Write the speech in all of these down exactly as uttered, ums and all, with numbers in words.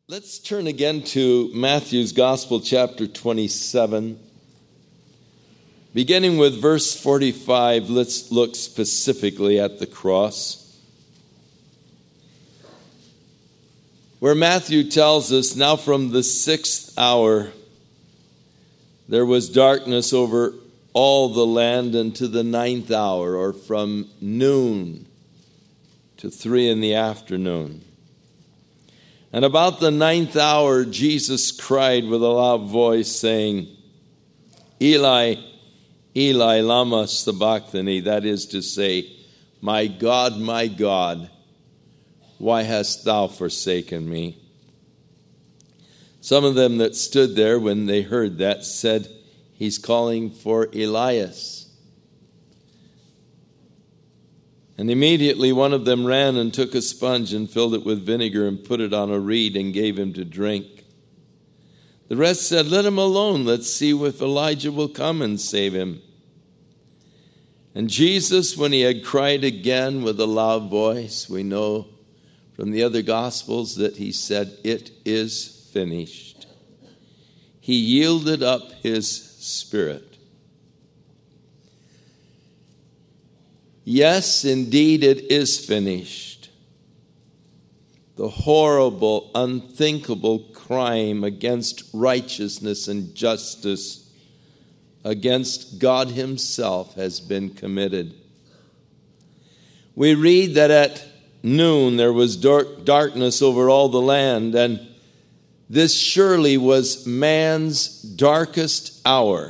Let's turn again to Matthew's Gospel, chapter twenty-seven. Beginning with verse forty-five, let's look specifically at the cross, where Matthew tells us, "Now from the sixth hour there was darkness over all the land unto the ninth hour," or from noon to three in the afternoon. "And about the ninth hour Jesus cried with a loud voice, saying, Eli, Eli, lama sabachthani," that is to say, "My God, my God, why hast thou forsaken me?" Some of them that stood there when they heard that said, "He's calling for Elias." And immediately one of them ran and took a sponge and filled it with vinegar and put it on a reed and gave him to drink. The rest said, "Let him alone. Let's see if Elijah will come and save him." And Jesus, when he had cried again with a loud voice, we know from the other Gospels that he said, "It is finished." He yielded up his spirit. Yes, indeed, it is finished. The horrible, unthinkable crime against righteousness and justice, against God himself, has been committed. We read that at noon there was dark, darkness over all the land, and this surely was man's darkest hour.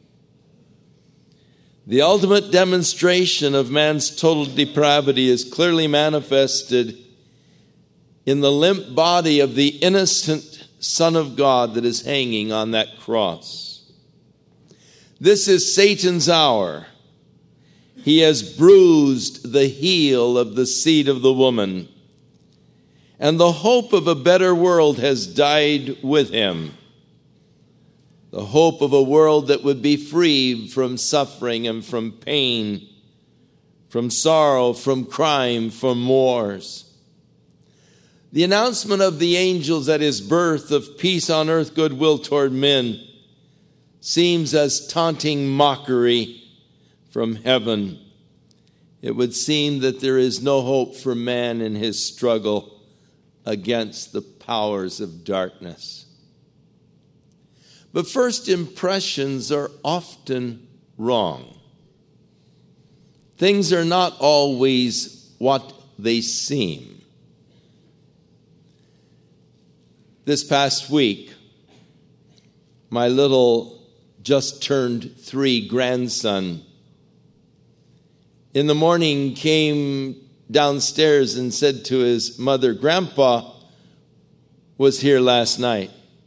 The ultimate demonstration of man's total depravity is clearly manifested in the limp body of the innocent Son of God that is hanging on that cross. This is Satan's hour. He has bruised the heel of the seed of the woman, and the hope of a better world has died with him. The hope of a world that would be free from suffering and from pain, from sorrow, from crime, from wars. The announcement of the angels at his birth of peace on earth, goodwill toward men, seems as taunting mockery from heaven. It would seem that there is no hope for man in his struggle against the powers of darkness. But first impressions are often wrong. Things are not always what they seem. This past week, my little just turned three grandson in the morning came downstairs and said to his mother, "Grandpa was here last night."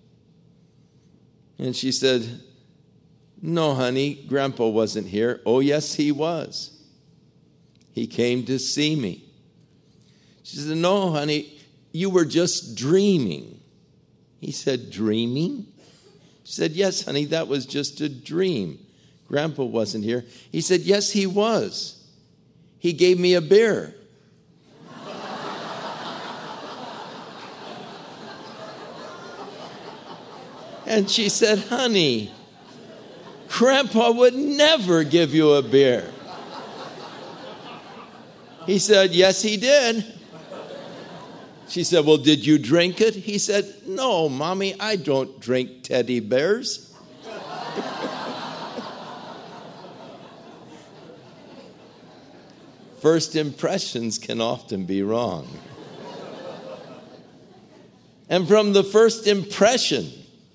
And she said, "No, honey, Grandpa wasn't here." "Oh, yes, he was. He came to see me." She said, "No, honey, you were just dreaming." He said, "Dreaming?" She said, "Yes, honey, that was just a dream. Grandpa wasn't here." He said, "Yes, he was. He gave me a beer." And she said, "Honey, Grandpa would never give you a beer." He said, "Yes, he did." She said, "Well, did you drink it?" He said, "No, Mommy, I don't drink teddy bears." First impressions can often be wrong. And from the first impression,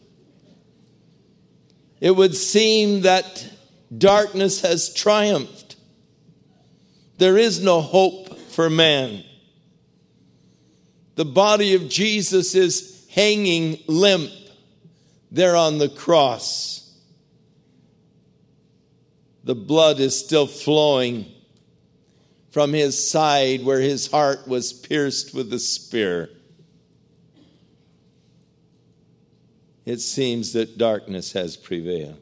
it would seem that darkness has triumphed. There is no hope for man. The body of Jesus is hanging limp there on the cross. The blood is still flowing from his side where his heart was pierced with a spear. It seems that darkness has prevailed.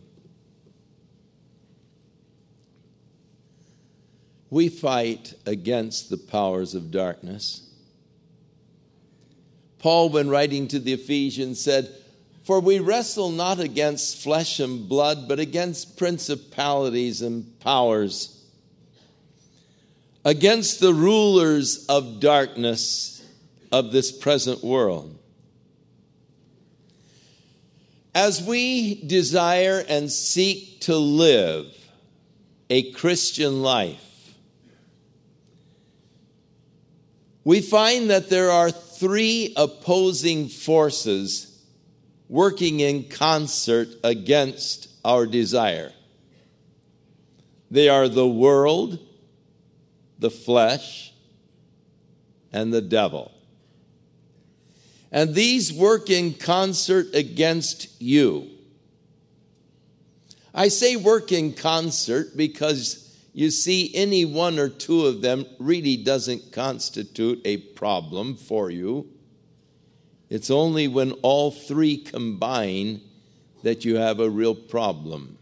We fight against the powers of darkness Paul, when writing to the Ephesians, said, "For we wrestle not against flesh and blood, but against principalities and powers, against the rulers of darkness of this present world." As we desire and seek to live a Christian life, we find that there are three opposing forces working in concert against our desire. They are the world, the flesh, and the devil. And these work in concert against you. I say work in concert because, you see, any one or two of them really doesn't constitute a problem for you. It's only when all three combine that you have a real problem.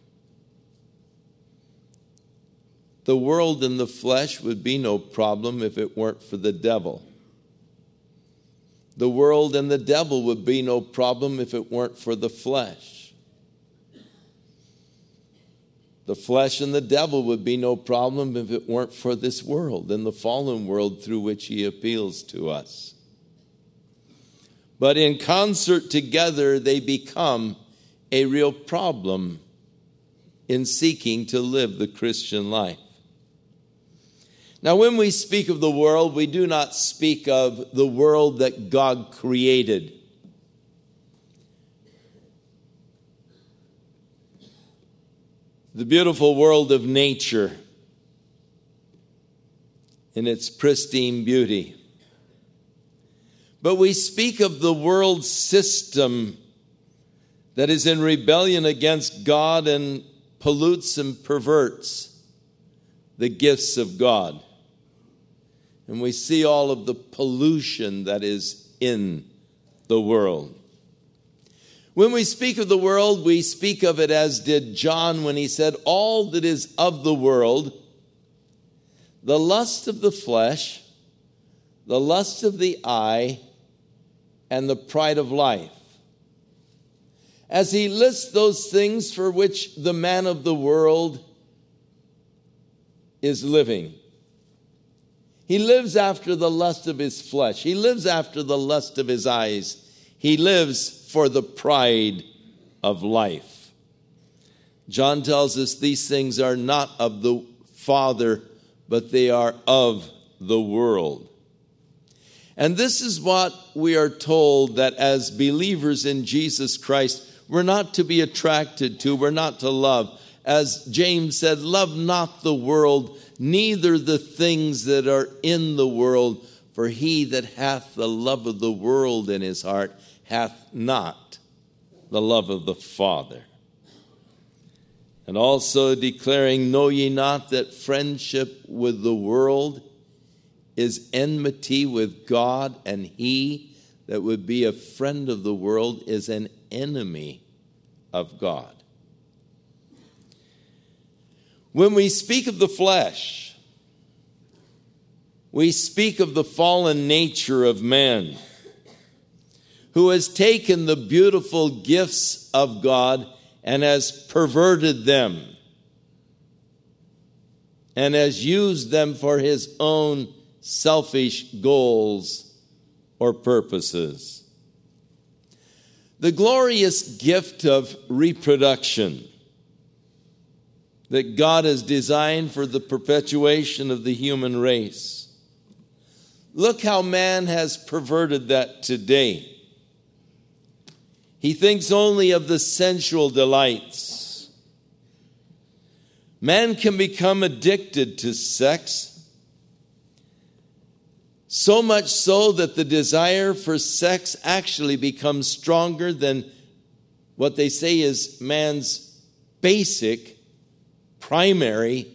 The world and the flesh would be no problem if it weren't for the devil. The world and the devil would be no problem if it weren't for the flesh. The flesh and the devil would be no problem if it weren't for this world and the fallen world through which he appeals to us. But in concert together, they become a real problem in seeking to live the Christian life. Now, when we speak of the world, we do not speak of the world that God created. The beautiful world of nature in its pristine beauty. But we speak of the world system that is in rebellion against God and pollutes and perverts the gifts of God. And we see all of the pollution that is in the world. When we speak of the world, we speak of it as did John when he said, "All that is of the world, the lust of the flesh, the lust of the eye, and the pride of life." As he lists those things for which the man of the world is living. He lives after the lust of his flesh. He lives after the lust of his eyes. He lives for the pride of life. John tells us these things are not of the Father, but they are of the world. And this is what we are told that as believers in Jesus Christ, we're not to be attracted to, we're not to love. As James said, "Love not the world, neither the things that are in the world, for he that hath the love of the world in his heart hath not the love of the Father." And also declaring, "Know ye not that friendship with the world is enmity with God, and he that would be a friend of the world is an enemy of God." When we speak of the flesh, we speak of the fallen nature of man, who has taken the beautiful gifts of God and has perverted them and has used them for his own selfish goals or purposes. The glorious gift of reproduction that God has designed for the perpetuation of the human race. Look how man has perverted that today. He thinks only of the sensual delights. Man can become addicted to sex, so much so that the desire for sex actually becomes stronger than what they say is man's basic, primary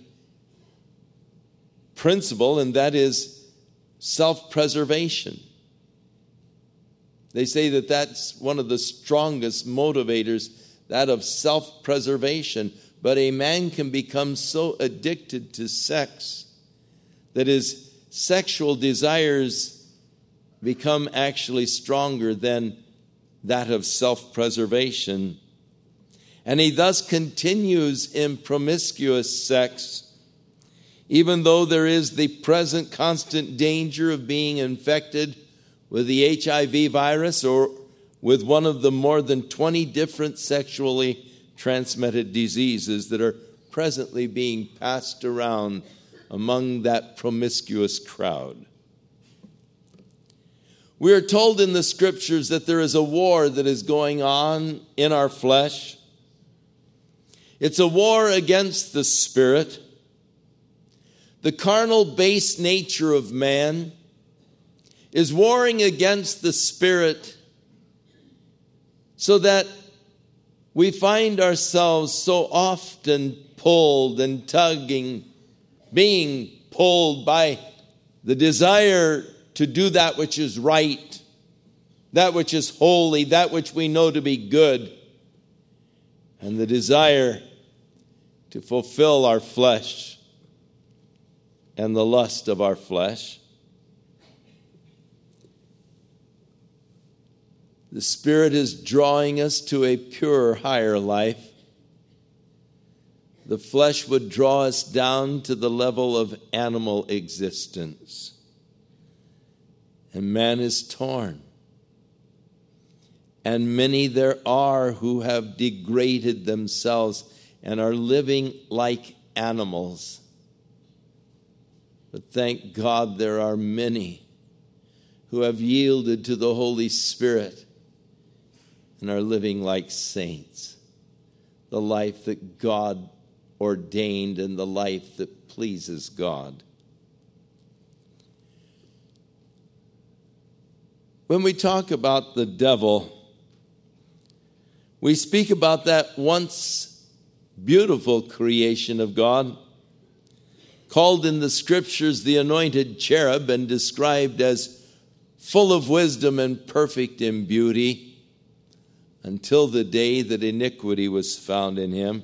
principle, and that is self-preservation. They say that that's one of the strongest motivators, that of self-preservation. But a man can become so addicted to sex that his sexual desires become actually stronger than that of self-preservation. And he thus continues in promiscuous sex, even though there is the present constant danger of being infected with the H I V virus or with one of the more than twenty different sexually transmitted diseases that are presently being passed around among that promiscuous crowd. We are told in the scriptures that there is a war that is going on in our flesh. It's a war against the spirit. The carnal base nature of man is warring against the spirit, so that we find ourselves so often pulled and tugging, being pulled by the desire to do that which is right, that which is holy, that which we know to be good, and the desire to fulfill our flesh and the lust of our flesh. The Spirit is drawing us to a purer, higher life. The flesh would draw us down to the level of animal existence. And man is torn. And many there are who have degraded themselves and are living like animals. But thank God there are many who have yielded to the Holy Spirit and are living like saints, the life that God ordained and the life that pleases God. When we talk about the devil, we speak about that once beautiful creation of God, called in the scriptures the anointed cherub and described as full of wisdom and perfect in beauty, until the day that iniquity was found in him.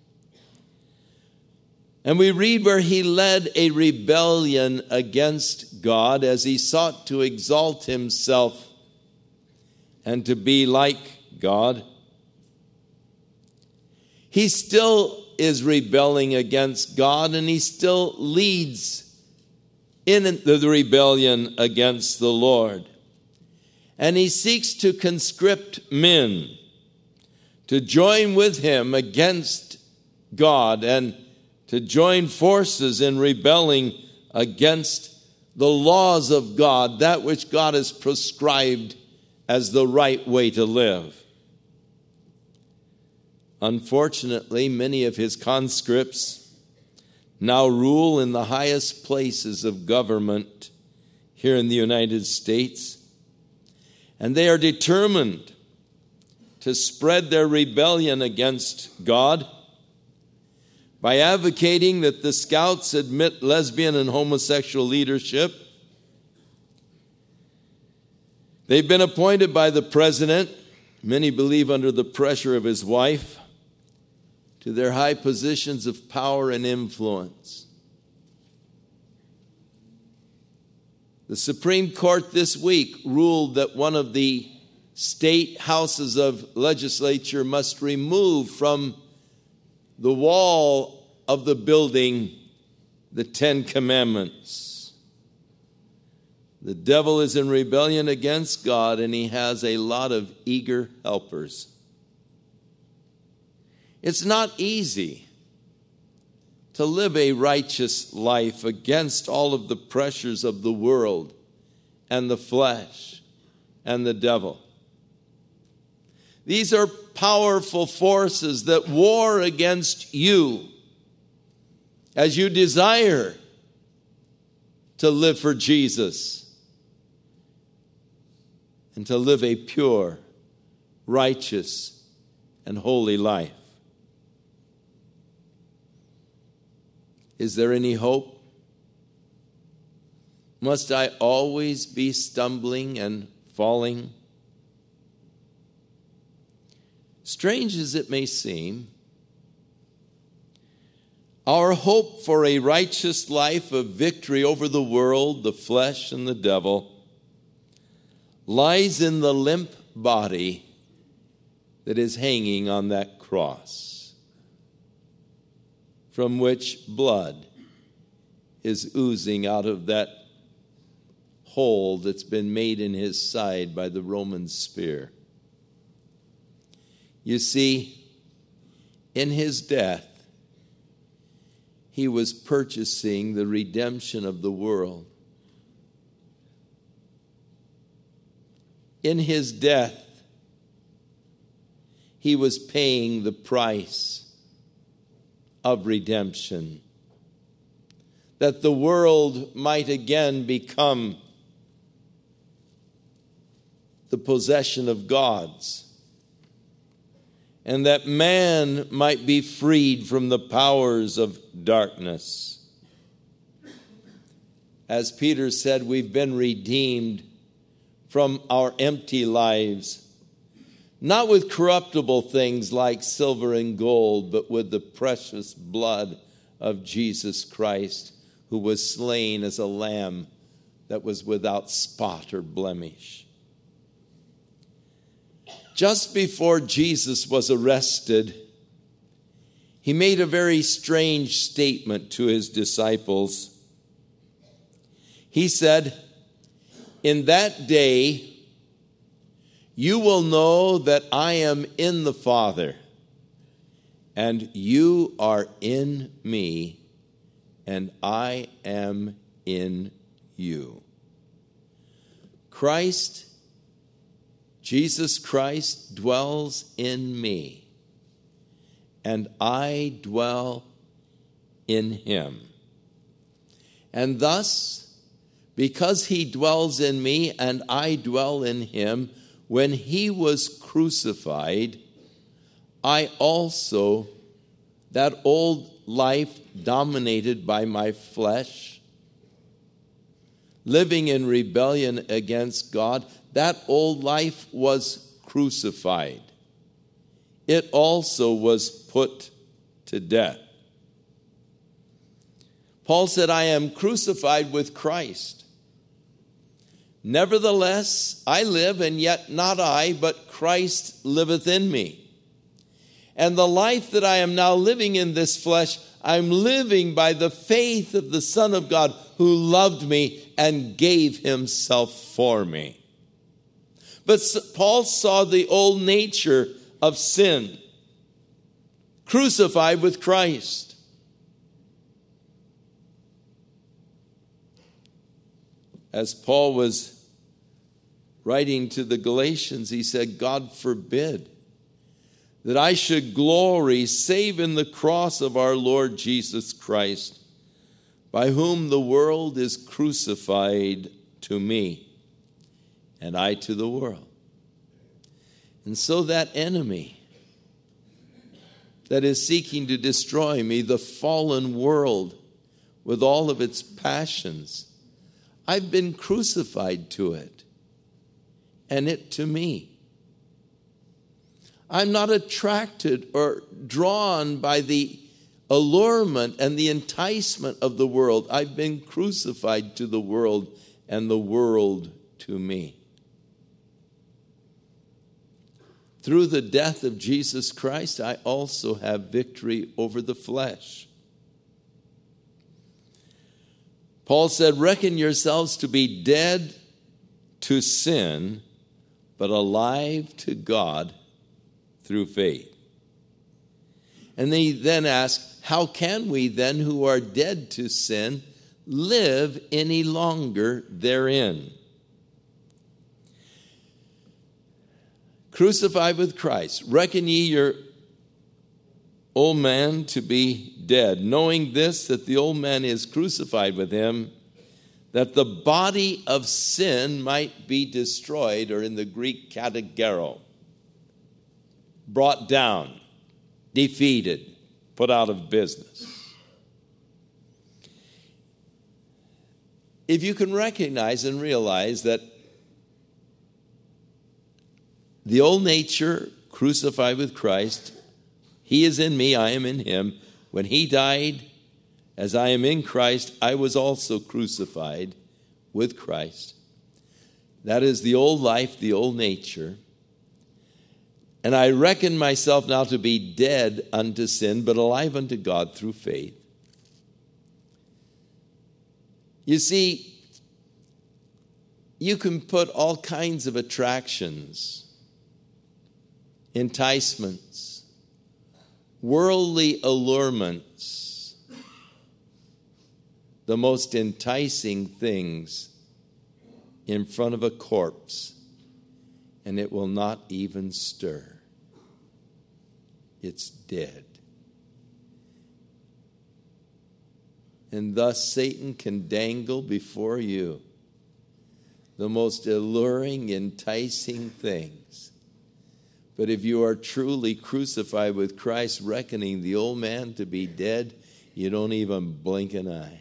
And we read where he led a rebellion against God as he sought to exalt himself and to be like God. He still is rebelling against God, and he still leads in the rebellion against the Lord. And he seeks to conscript men to join with him against God and to join forces in rebelling against the laws of God, that which God has prescribed as the right way to live. Unfortunately, many of his conscripts now rule in the highest places of government here in the United States. And they are determined to spread their rebellion against God by advocating that the Scouts admit lesbian and homosexual leadership. They've been appointed by the president, many believe under the pressure of his wife, to their high positions of power and influence. The Supreme Court this week ruled that one of the state houses of legislature must remove from the wall of the building the Ten Commandments. The devil is in rebellion against God, and he has a lot of eager helpers. It's not easy to live a righteous life against all of the pressures of the world and the flesh and the devil. These are powerful forces that war against you as you desire to live for Jesus and to live a pure, righteous, and holy life. Is there any hope? Must I always be stumbling and falling? Strange as it may seem, our hope for a righteous life of victory over the world, the flesh, and the devil lies in the limp body that is hanging on that cross, from which blood is oozing out of that hole that's been made in his side by the Roman spear. You see, in his death, he was purchasing the redemption of the world. In his death, he was paying the price of redemption, that the world might again become the possession of God's, and that man might be freed from the powers of darkness. As Peter said, we've been redeemed from our empty lives, not with corruptible things like silver and gold, but with the precious blood of Jesus Christ, who was slain as a lamb that was without spot or blemish. Just before Jesus was arrested, he made a very strange statement to his disciples. He said, "In that day, you will know that I am in the Father, and you are in me, and I am in you." Christ, Jesus Christ, dwells in me, and I dwell in him. And thus, because he dwells in me and I dwell in him, when he was crucified, I also, that old life dominated by my flesh, living in rebellion against God, that old life was crucified. It also was put to death. Paul said, I am crucified with Christ. Nevertheless, I live, and yet not I, but Christ liveth in me. And the life that I am now living in this flesh, I'm living by the faith of the Son of God, who loved me and gave himself for me. But Paul saw the old nature of sin crucified with Christ. As Paul was writing to the Galatians, he said, God forbid that I should glory save in the cross of our Lord Jesus Christ, by whom the world is crucified to me, and I to the world. And so that enemy that is seeking to destroy me, the fallen world with all of its passions, I've been crucified to it, and it to me. I'm not attracted or drawn by the allurement and the enticement of the world. I've been crucified to the world, and the world to me. Through the death of Jesus Christ, I also have victory over the flesh. Paul said, reckon yourselves to be dead to sin, but alive to God through faith. And he then asks, how can we then who are dead to sin live any longer therein? Crucified with Christ, reckon ye your old man to be dead, knowing this, that the old man is crucified with him, that the body of sin might be destroyed, or in the Greek, kategero, brought down, defeated, put out of business. If you can recognize and realize that the old nature crucified with Christ, he is in me, I am in him. When he died, as I am in Christ, I was also crucified with Christ. That is the old life, the old nature. And I reckon myself now to be dead unto sin, but alive unto God through faith. You see, you can put all kinds of attractions, enticements, worldly allurements, the most enticing things in front of a corpse, and it will not even stir. It's dead. And thus Satan can dangle before you the most alluring, enticing things. But if you are truly crucified with Christ, reckoning the old man to be dead, you don't even blink an eye.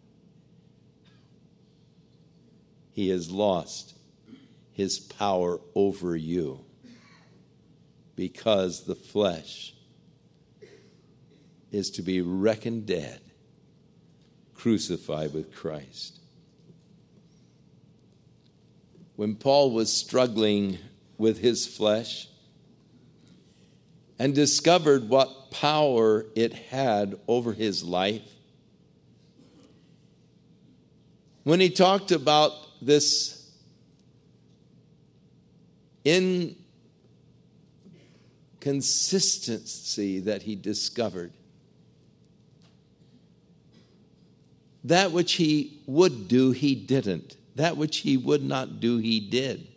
He has lost his power over you because the flesh is to be reckoned dead, crucified with Christ. When Paul was struggling with his flesh and discovered what power it had over his life, when he talked about this inconsistency that he discovered, that which he would do, he didn't. That which he would not do, he did.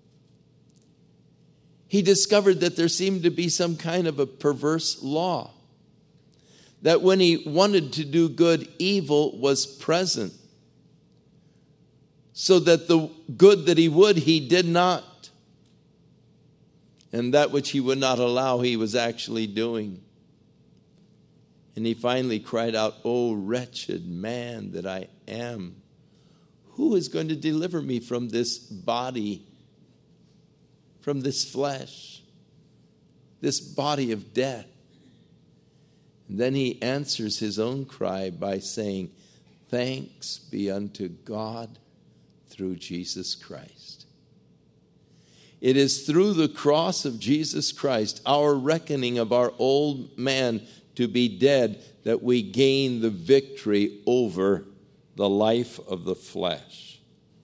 He discovered that there seemed to be some kind of a perverse law. That when he wanted to do good, evil was present. So that the good that he would, he did not. And that which he would not allow, he was actually doing. And he finally cried out, "Oh, wretched man that I am, who is going to deliver me from this body, from this flesh, this body of death?" And then he answers his own cry by saying, "Thanks be unto God through Jesus Christ." It is through the cross of Jesus Christ, our reckoning of our old man to be dead, that we gain the victory over the life of the flesh.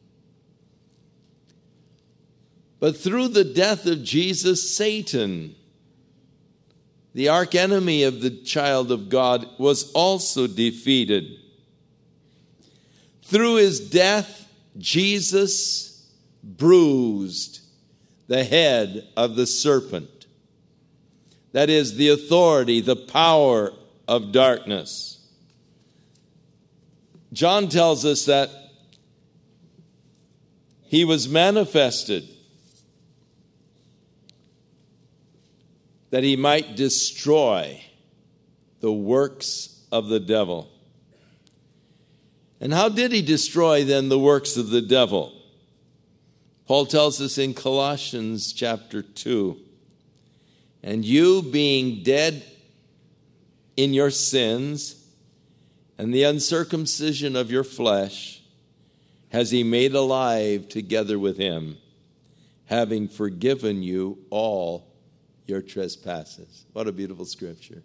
But through the death of Jesus, Satan, the archenemy of the child of God, was also defeated. Through his death, Jesus bruised the head of the serpent. That is, the authority, the power of darkness. John tells us that he was manifested that he might destroy the works of the devil. And how did he destroy then the works of the devil? Paul tells us in Colossians chapter two, "And you being dead in your sins and the uncircumcision of your flesh, has he made alive together with him, having forgiven you all your trespasses." What a beautiful scripture.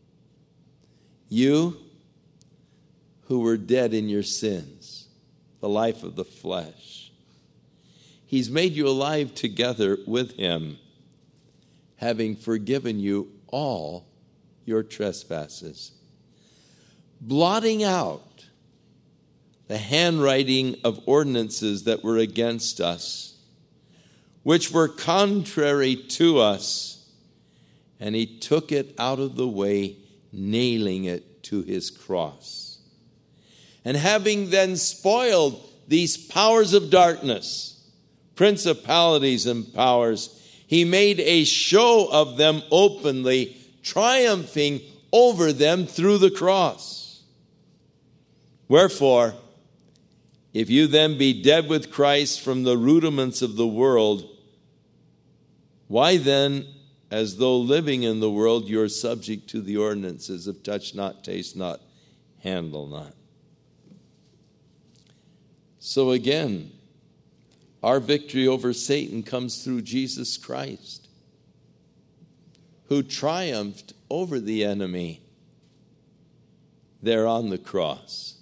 You who were dead in your sins, the life of the flesh, he's made you alive together with him, having forgiven you all your trespasses, blotting out the handwriting of ordinances that were against us, which were contrary to us, and he took it out of the way, nailing it to his cross. And having then spoiled these powers of darkness, principalities and powers, he made a show of them openly, triumphing over them through the cross. Wherefore, if you then be dead with Christ from the rudiments of the world, why then, as though living in the world, you are subject to the ordinances of touch not, taste not, handle not? So again, Our victory over Satan comes through Jesus Christ, who triumphed over the enemy there on the cross.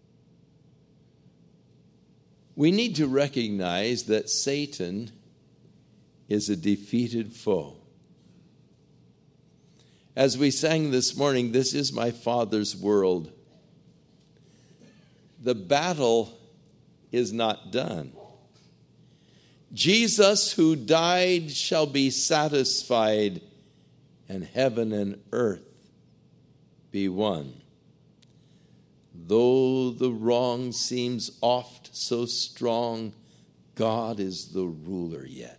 We need to recognize that Satan is a defeated foe. As we sang this morning, "This is my Father's world," the battle is not done. Jesus, who died, shall be satisfied, and heaven and earth be one. Though the wrong seems oft so strong, God is the ruler yet.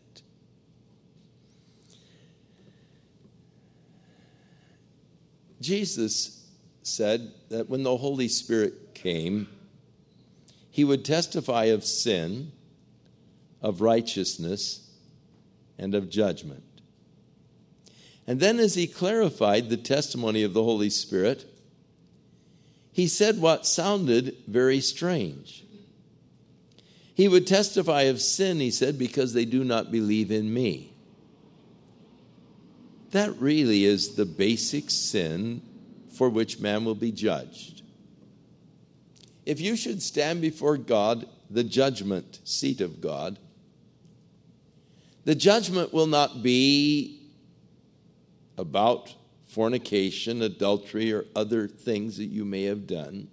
Jesus said that when the Holy Spirit came, he would testify of sin, of righteousness, and of judgment. And then as he clarified the testimony of the Holy Spirit, he said what sounded very strange. He would testify of sin, he said, because they do not believe in me. That really is the basic sin for which man will be judged. If you should stand before God, the judgment seat of God, the judgment will not be about fornication, adultery, or other things that you may have done.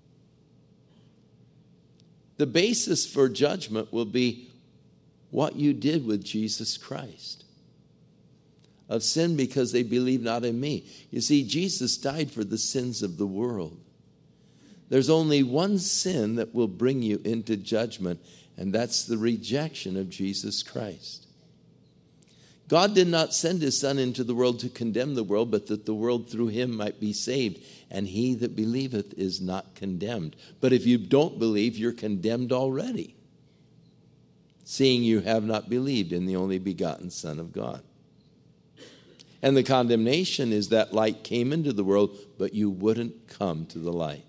The basis for judgment will be what you did with Jesus Christ. Of sin because they believe not in me. You see, Jesus died for the sins of the world. There's only one sin that will bring you into judgment, and that's the rejection of Jesus Christ. God did not send his Son into the world to condemn the world, but that the world through him might be saved. And he that believeth is not condemned. But if you don't believe, you're condemned already, seeing you have not believed in the only begotten Son of God. And the condemnation is that light came into the world, but you wouldn't come to the light.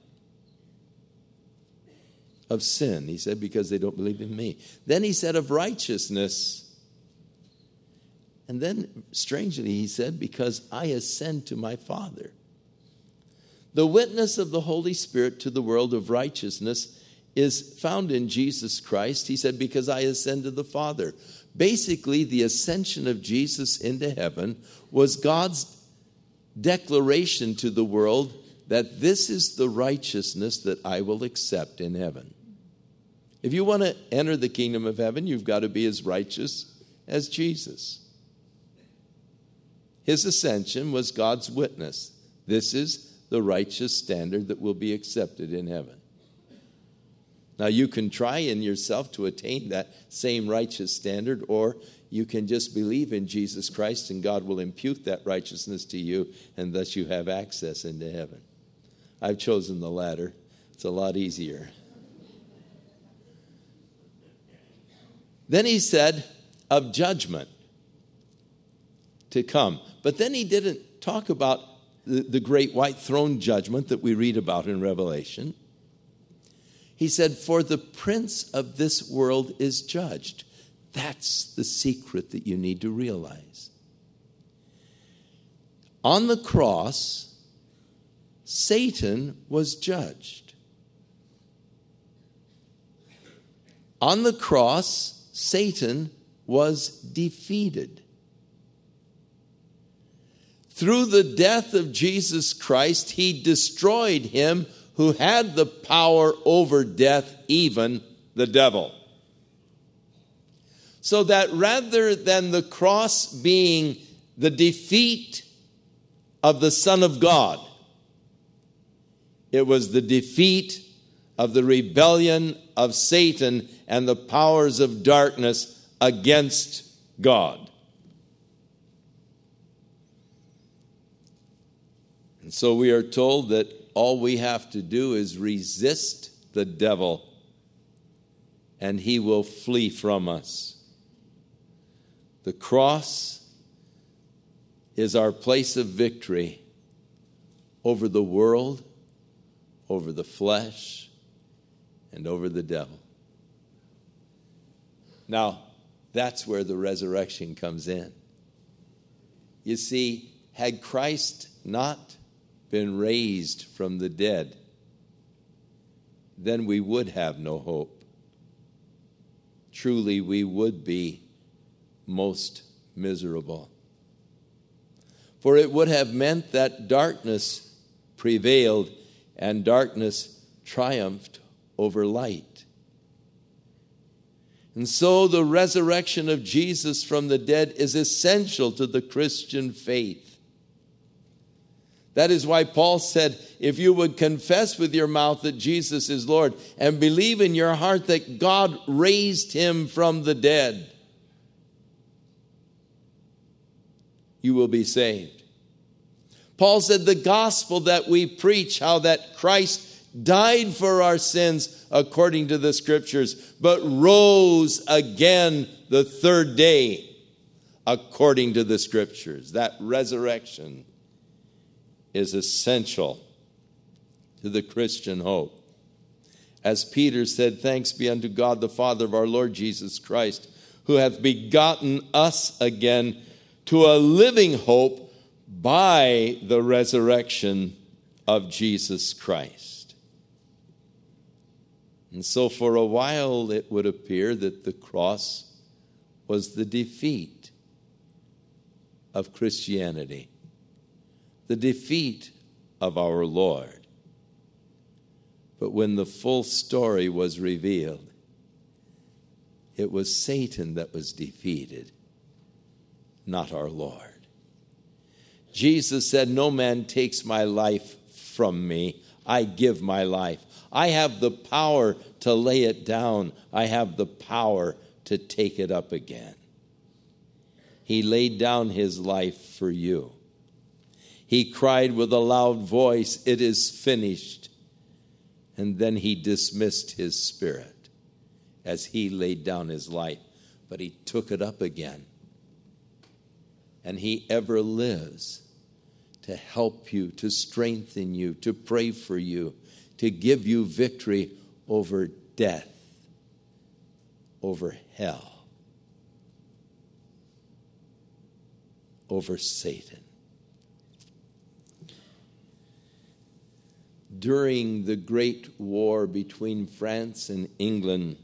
Of sin, he said, because they don't believe in me. Then he said of righteousness. And then, strangely, he said, because I ascend to my Father. The witness of the Holy Spirit to the world of righteousness is found in Jesus Christ. He said, because I ascend to the Father. Basically, the ascension of Jesus into heaven was God's declaration to the world that this is the righteousness that I will accept in heaven. If you want to enter the kingdom of heaven, you've got to be as righteous as Jesus. His ascension was God's witness. This is the righteous standard that will be accepted in heaven. Now, you can try in yourself to attain that same righteous standard, or you can just believe in Jesus Christ and God will impute that righteousness to you, and thus you have access into heaven. I've chosen the latter. It's a lot easier. Then he said of judgment to come. But then he didn't talk about the, the great white throne judgment that we read about in Revelation. He said, for the prince of this world is judged. That's the secret that you need to realize. On the cross, Satan was judged. On the cross, Satan was defeated. Through the death of Jesus Christ, he destroyed him who had the power over death, even the devil. So that rather than the cross being the defeat of the Son of God, it was the defeat of the rebellion of Satan and the powers of darkness against God. And so we are told that all we have to do is resist the devil, and he will flee from us. The cross is our place of victory over the world, over the flesh, and over the devil. Now, that's where the resurrection comes in. You see, had Christ not been raised from the dead, then we would have no hope. Truly, we would be most miserable. For it would have meant that darkness prevailed and darkness triumphed over light. And so the resurrection of Jesus from the dead is essential to the Christian faith. That is why Paul said, if you would confess with your mouth that Jesus is Lord and believe in your heart that God raised him from the dead, you will be saved. Paul said the gospel that we preach, how that Christ died for our sins according to the scriptures, but rose again the third day according to the scriptures. That resurrection is essential to the Christian hope. As Peter said, thanks be unto God the Father of our Lord Jesus Christ, who hath begotten us again to a living hope by the resurrection of Jesus Christ. And so for a while it would appear that the cross was the defeat of Christianity, the defeat of our Lord. But when the full story was revealed, it was Satan that was defeated, not our Lord. Jesus said, no man takes my life from me. I give my life. I have the power to lay it down. I have the power to take it up again. He laid down his life for you. He cried with a loud voice, it is finished. And then he dismissed his spirit as he laid down his life. But he took it up again. And he ever lives to help you, to strengthen you, to pray for you, to give you victory over death, over hell, over Satan. During the Great War between France and England,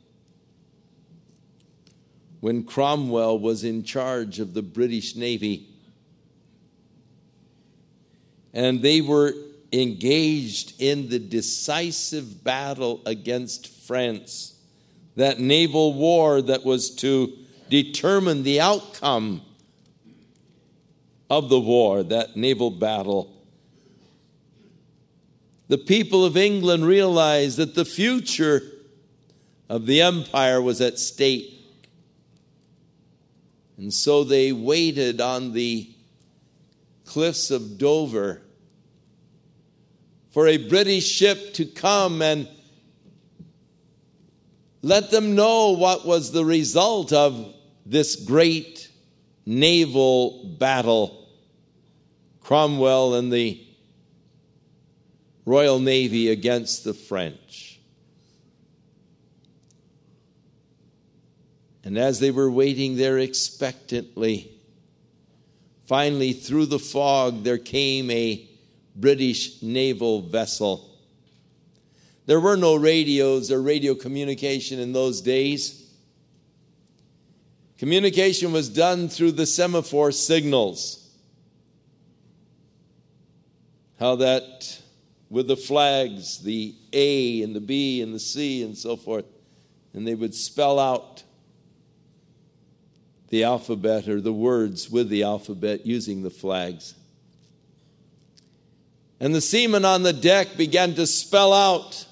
when Cromwell was in charge of the British Navy, and they were engaged in the decisive battle against France, that naval war that was to determine the outcome of the war, that naval battle. The people of England realized that the future of the empire was at stake. And so they waited on the cliffs of Dover for a British ship to come and let them know what was the result of this great naval battle. Cromwell and the Royal Navy against the French. And as they were waiting there expectantly, finally through the fog there came a British naval vessel. There were no radios or radio communication in those days. Communication was done through the semaphore signals. How that with the flags, the A and the B and the C and so forth, and they would spell out the alphabet or the words with the alphabet using the flags. And the seamen on the deck began to spell out.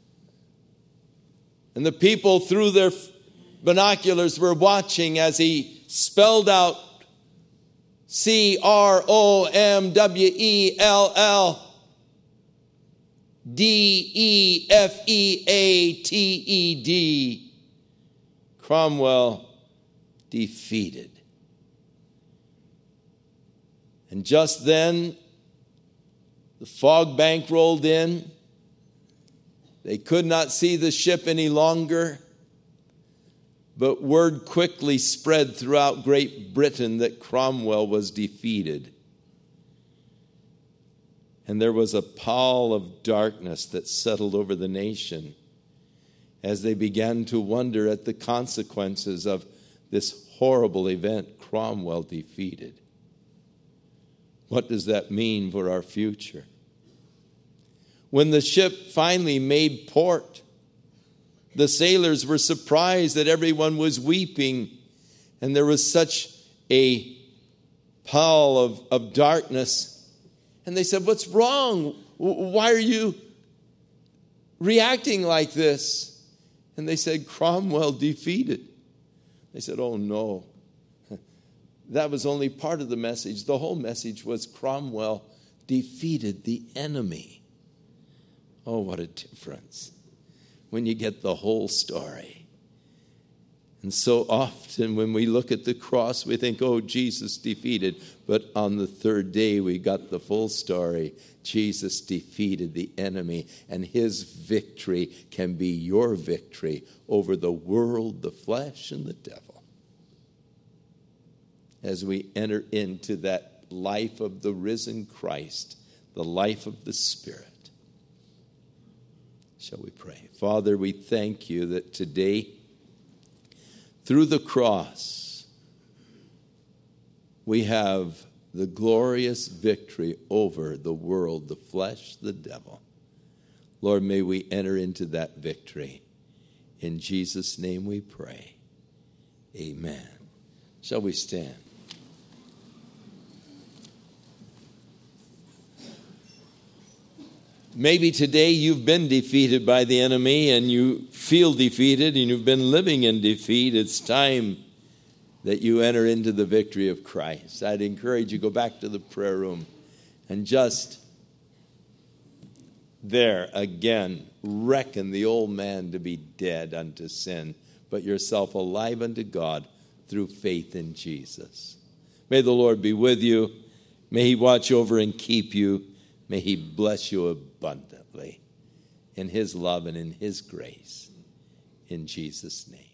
And the people through their binoculars were watching as he spelled out C R O M W E L L D E F E A T E D. Cromwell defeated. And just then, the fog bank rolled in. They could not see the ship any longer. But word quickly spread throughout Great Britain that Cromwell was defeated. And there was a pall of darkness that settled over the nation as they began to wonder at the consequences of this horrible event, Cromwell defeated. What does that mean for our future? When the ship finally made port, the sailors were surprised that everyone was weeping, and there was such a pall of, of darkness. And they said, "What's wrong? Why are you reacting like this?" And they said, "Cromwell defeated." They said, "Oh no." That was only part of the message. The whole message was Cromwell defeated the enemy. Oh, what a difference when you get the whole story. And so often when we look at the cross, we think, oh, Jesus defeated. But on the third day, we got the full story. Jesus defeated the enemy, and his victory can be your victory over the world, the flesh, and the devil. As we enter into that life of the risen Christ, the life of the Spirit. Shall we pray? Father, we thank you that today, through the cross, we have the glorious victory over the world, the flesh, the devil. Lord, may we enter into that victory. In Jesus' name we pray. Amen. Shall we stand? Maybe today you've been defeated by the enemy and you feel defeated and you've been living in defeat. It's time that you enter into the victory of Christ. I'd encourage you to go back to the prayer room and just there again reckon the old man to be dead unto sin, but yourself alive unto God through faith in Jesus. May the Lord be with you. May he watch over and keep you. May he bless you abundantly in his love and in his grace. In Jesus' name.